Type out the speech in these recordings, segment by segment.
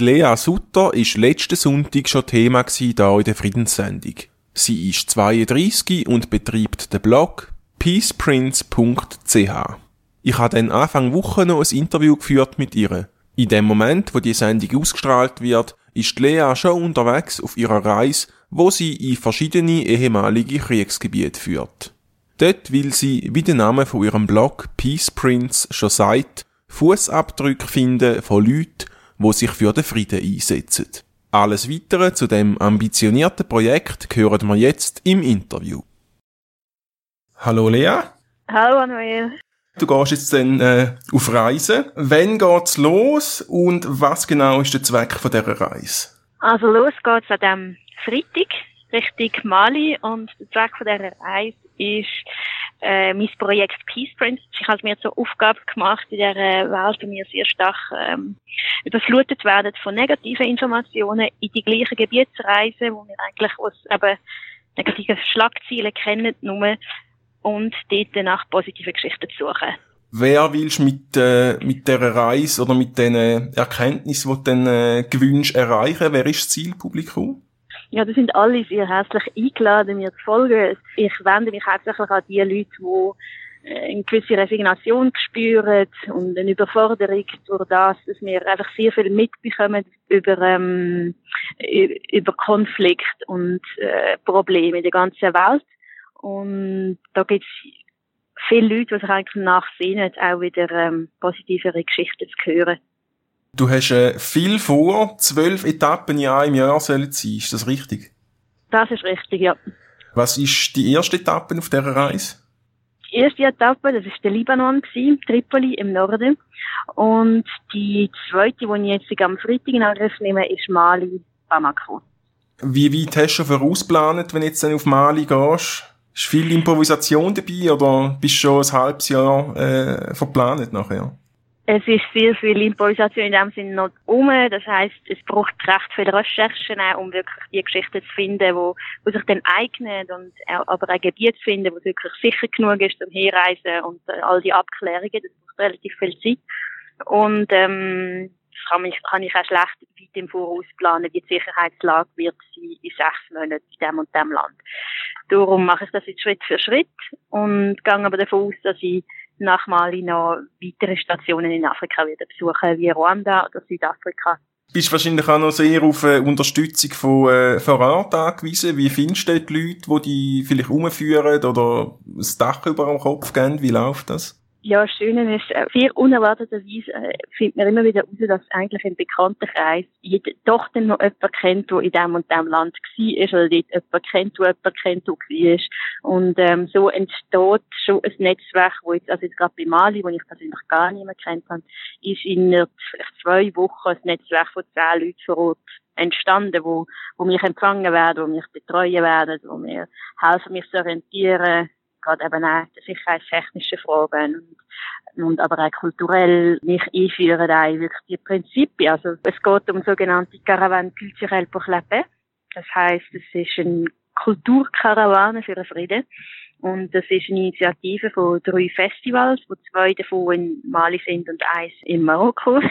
Die Lea Sutter war letzten Sonntag schon Thema hier in der Friedenssendung. Sie ist 32 und betreibt den Blog peaceprince.ch. Ich habe dann Anfang Woche noch ein Interview geführt mit ihr. In dem Moment, wo die Sendung ausgestrahlt wird, ist Lea schon unterwegs auf ihrer Reise, wo sie in verschiedene ehemalige Kriegsgebiete führt. Dort will sie, wie der Name von ihrem Blog Peace Prince schon sagt, Fußabdrücke finden von Leuten, die sich für den Frieden einsetzen. Alles Weitere zu dem ambitionierten Projekt hören wir jetzt im Interview. Hallo Lea. Hallo Manuel. Du gehst jetzt dann auf Reise. Wann geht's los und was genau ist der Zweck von dieser Reise? Also los geht's an diesem Freitag Richtung Mali und der Zweck von dieser Reise ist mein Projekt Peace Prince. Ich habe mir zur Aufgabe gemacht, in dieser Welt, die wir sehr stark überflutet werden von negativen Informationen, in die gleichen Gebiete zu reisen, wo wir eigentlich aus eben negativen Schlagzeilen kennen, nur und dort nach positiven Geschichten zu suchen. Wer willst du mit dieser Reise oder mit den Erkenntnissen, die du dann gewünscht erreichen? Wer ist das Zielpublikum? Ja, das sind alle sehr herzlich eingeladen, mir zu folgen. Ich wende mich hauptsächlich an die Leute, die eine gewisse Resignation spüren und eine Überforderung durch das, dass wir einfach sehr viel mitbekommen über Konflikt und Probleme in der ganzen Welt. Und da gibt es viele Leute, die sich eigentlich nachsehnen, auch wieder positivere Geschichten zu hören. Du hast viel vor, 12 Etappen im Jahr sollen es sein, ist das richtig? Das ist richtig, ja. Was ist die erste Etappe auf dieser Reise? Die erste Etappe, das war der Libanon, Tripoli im Norden. Und die zweite, die ich jetzt am Freitag in Angriff nehme, ist Mali, Bamako. Wie weit hast du vorausgeplant, wenn du jetzt dann auf Mali gehst? Ist viel Improvisation dabei oder bist du schon ein halbes Jahr verplant nachher? Es ist sehr viel Improvisation in dem Sinne noch das heisst, es braucht recht viel Recherchen auch, um wirklich die Geschichten zu finden, wo sich dann eignen und auch, aber ein Gebiet zu finden, wo es wirklich sicher genug ist zum Herreisen und all die Abklärungen, das braucht relativ viel Zeit. Und das kann ich auch schlecht weit im Voraus planen, wie die Sicherheitslage wird sein in 6 Monaten in dem und dem Land. Darum mache ich das jetzt Schritt für Schritt und gehe aber davon aus, dass ich nach Mali noch weitere Stationen in Afrika wieder besuchen, wie Ruanda oder Südafrika. Du bist wahrscheinlich auch noch sehr auf Unterstützung von Ort angewiesen. Wie findest du die Leute, die dich vielleicht umführen oder das Dach über dem Kopf geben? Wie läuft das? Ja, das Schöne ist, sehr unerwarteterweise findet man immer wieder heraus, dass eigentlich im Bekanntenkreis doch dann noch jemand kennt, der in dem und dem Land war, oder dort jemand kennt, der war. Und so entsteht schon ein Netzwerk, wo jetzt gerade bei Mali, wo ich persönlich gar nicht mehr kennt habe, ist in 2 Wochen ein Netzwerk von 10 Leuten vor Ort entstanden, wo mich empfangen werden, wo mich betreuen werden, wo mir helfen, mich zu orientieren, gerade eben auch die sicherheitstechnischen Fragen und aber auch kulturell mich einführen auch wirklich die Prinzipien. Also es geht um sogenannte Caravane culturelle pour la paix. Das heisst, es ist eine Kulturkarawane für den Frieden. Und das ist eine Initiative von 3 Festivals, wo 2 davon in Mali sind und 1 in Marokko.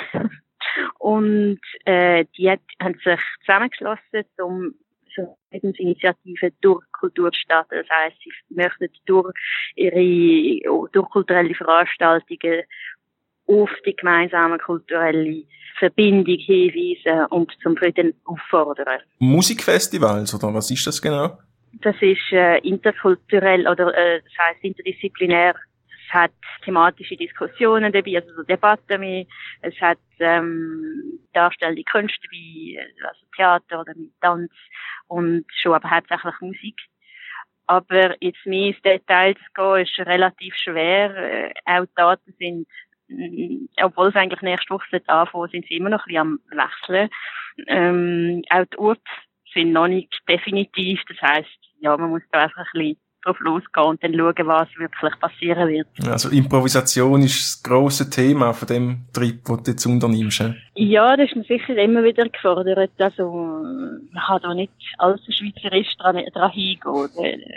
Und die haben sich zusammengeschlossen, um so Initiative durch Kulturstadt. Das heisst, sie möchten durch kulturelle Veranstaltungen auf die gemeinsame kulturelle Verbindung hinweisen und zum Frieden auffordern. Musikfestivals, oder was ist das genau? Das ist interkulturell oder das heisst interdisziplinär. Es hat thematische Diskussionen dabei, also so Debatten mehr. Es hat darstellende Künste wie also Theater oder mit Tanz und schon aber hauptsächlich Musik. Aber jetzt mehr ins Detail zu gehen, ist relativ schwer. Auch die Daten sind, obwohl es eigentlich nächste Woche anfangen, sind sie immer noch ein bisschen am Wechseln. Auch die Orte sind noch nicht definitiv. Das heisst, ja, man muss da einfach ein bisschen drauf losgehen und dann schauen, was wirklich passieren wird. Also Improvisation ist das grosse Thema von dem Trip, den du jetzt unternimmst. Ja, das ist mir sicher immer wieder gefordert. Also man kann da nicht allzu schweizerisch dran hingehen.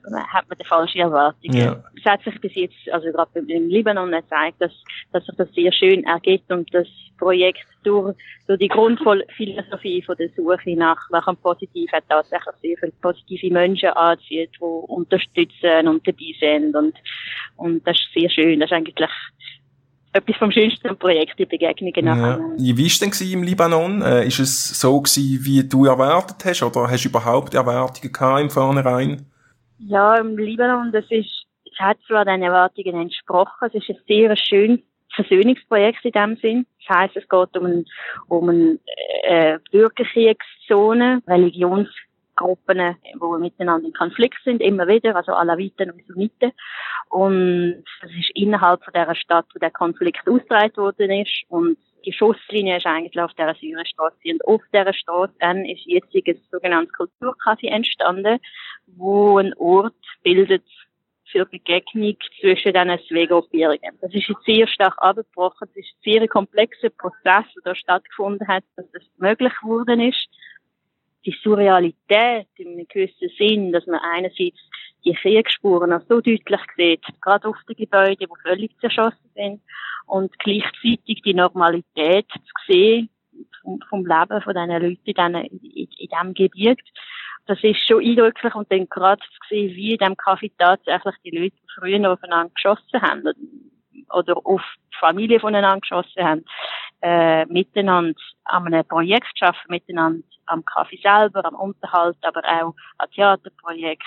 hat man die falsche Erwartungen. Ja. Es hat sich bis jetzt, also gerade im Libanon gezeigt, dass sich das sehr schön ergibt und das Projekt durch die Grundphilosophie von der Suche nach einem Positiven hat tatsächlich sehr viele positive Menschen anzieht, die unterstützen und dabei sind und das ist sehr schön. Das ist eigentlich etwas vom schönsten am Projekt, die Begegnungen nachher. Ja. Wie war es denn im Libanon? Ist es so gewesen, wie du erwartet hast, oder hast du überhaupt Erwartungen gehabt im Vornherein? Ja, im Libanon, es hat zwar den Erwartungen entsprochen, es ist ein sehr schönes Versöhnungsprojekt in dem Sinn. Das heisst, es geht um eine Bürgerkriegszone, Religionsgruppen, die miteinander in Konflikt sind, immer wieder, also Alawiten und Sunniten. Und es ist innerhalb von dieser Stadt, wo der Konflikt ausgetragen worden ist. Und die Schusslinie ist eigentlich auf dieser Syrienstraße. Und auf dieser Straße dann ist jetzt ein sogenanntes Kulturcafé entstanden, wo ein Ort bildet für Begegnung zwischen diesen zwei Gruppierungen. Das ist jetzt sehr stark abgebrochen. Es ist ein sehr komplexer Prozess, der da stattgefunden hat, dass das möglich geworden ist. Die Surrealität in einem gewissen Sinn, dass man einerseits die Kriegsspuren noch so deutlich sieht, gerade auf den Gebäuden, die völlig zerschossen sind, und gleichzeitig die Normalität zu sehen vom Leben von diesen Leuten in diesem Gebiet. Das ist schon eindrücklich, und dann gerade zu sehen, wie in diesem Café tatsächlich die Leute früher aufeinander geschossen haben oder auf die Familie voneinander geschossen haben, miteinander an einem Projekt zu arbeiten, miteinander am Café selber, am Unterhalt, aber auch an Theaterprojekten,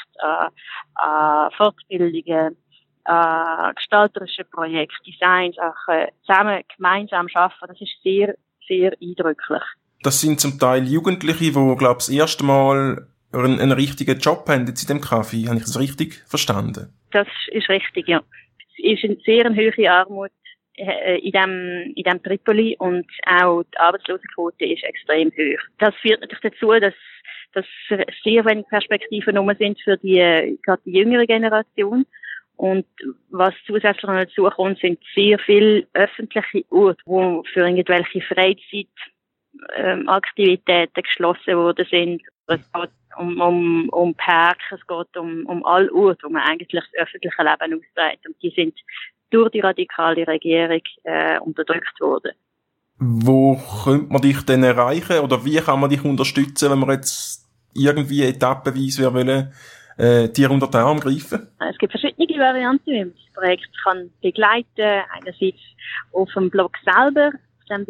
an Fortbildungen, gestalterische Projekte, Designsachen, zusammen gemeinsam arbeiten. Das ist sehr, sehr eindrücklich. Das sind zum Teil Jugendliche, die, glaube ich, das erste Mal einen richtigen Job haben jetzt in dem Café. Habe ich das richtig verstanden? Das ist richtig, ja. Es ist eine sehr hohe Armut in dem Tripoli, und auch die Arbeitslosenquote ist extrem hoch. Das führt natürlich dazu, dass sehr wenig Perspektiven rum sind für gerade die jüngere Generation. Und was zusätzlich noch dazu kommt, sind sehr viele öffentliche Orte, wo für irgendwelche Freizeitaktivitäten geschlossen worden sind. Es geht um Parks, es geht um alle Orte, wo man eigentlich das öffentliche Leben austrägt. Und die sind durch die radikale Regierung unterdrückt worden. Wo könnte man dich denn erreichen, oder wie kann man dich unterstützen, wenn man jetzt irgendwie etappenweise wollen, dir unter den Arm greifen? Es gibt verschiedene Varianten, wie man das Projekt kann begleiten. Einerseits auf dem Blog selber, auf dem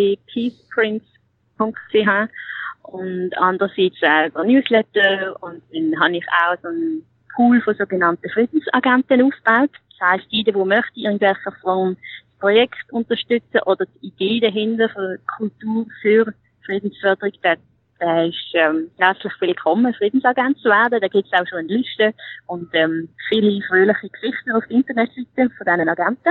www.peaceprints.ch, und andererseits über Newsletter, und dann habe ich auch so einen Pool von sogenannten Friedensagenten aufgebaut. Das heisst, jeder, der möchte, in irgendwelcher Form das Projekt unterstützen oder die Idee dahinter für Kultur für Friedensförderung, der ist herzlich willkommen, Friedensagent zu werden. Da gibt es auch schon eine Liste und viele fröhliche Gesichter auf der Internetseite von diesen Agenten.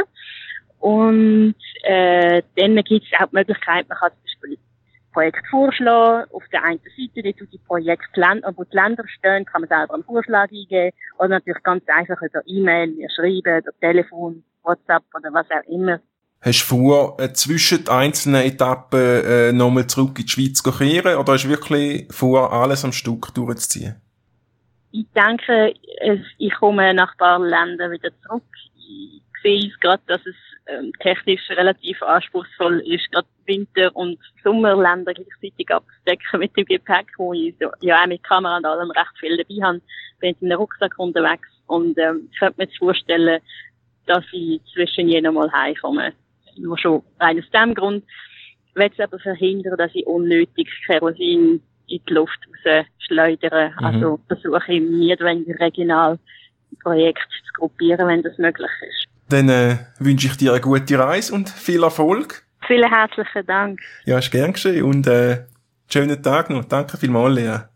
Und dann gibt es auch die Möglichkeit, man kann zum Beispiel Projekt vorschlagen. Auf der einen Seite, dort wo die Projektländer, wo die Länder stehen, kann man selber einen Vorschlag eingeben. Oder natürlich ganz einfach über E-Mail, mir schreiben, über Telefon, WhatsApp oder was auch immer. Hast du vor, zwischen einzelnen Etappen nochmal zurück in die Schweiz zu kehren, oder hast du wirklich vor, alles am Stück durchzuziehen? Ich denke, ich komme nach ein paar Ländern wieder zurück. Ich sehe es gerade, dass es technisch relativ anspruchsvoll ist, gerade Winter- und Sommerländer gleichzeitig abzudecken mit dem Gepäck, wo ich ja auch mit Kamera und allem recht viel dabei habe. Bin in einem Rucksack unterwegs, und ich könnte mir jetzt vorstellen, dass ich zwischen je nochmal heimkomme. Nur schon rein aus dem Grund. Ich will es aber verhindern, dass ich unnötig Kerosin in die Luft rausschleudere. Also versuche ich nicht weniger regional Projekte zu gruppieren, wenn das möglich ist. Dann wünsche ich dir eine gute Reise und viel Erfolg. Vielen herzlichen Dank. Ja, ist gern geschehen, und schönen Tag noch. Danke vielmals, Lea.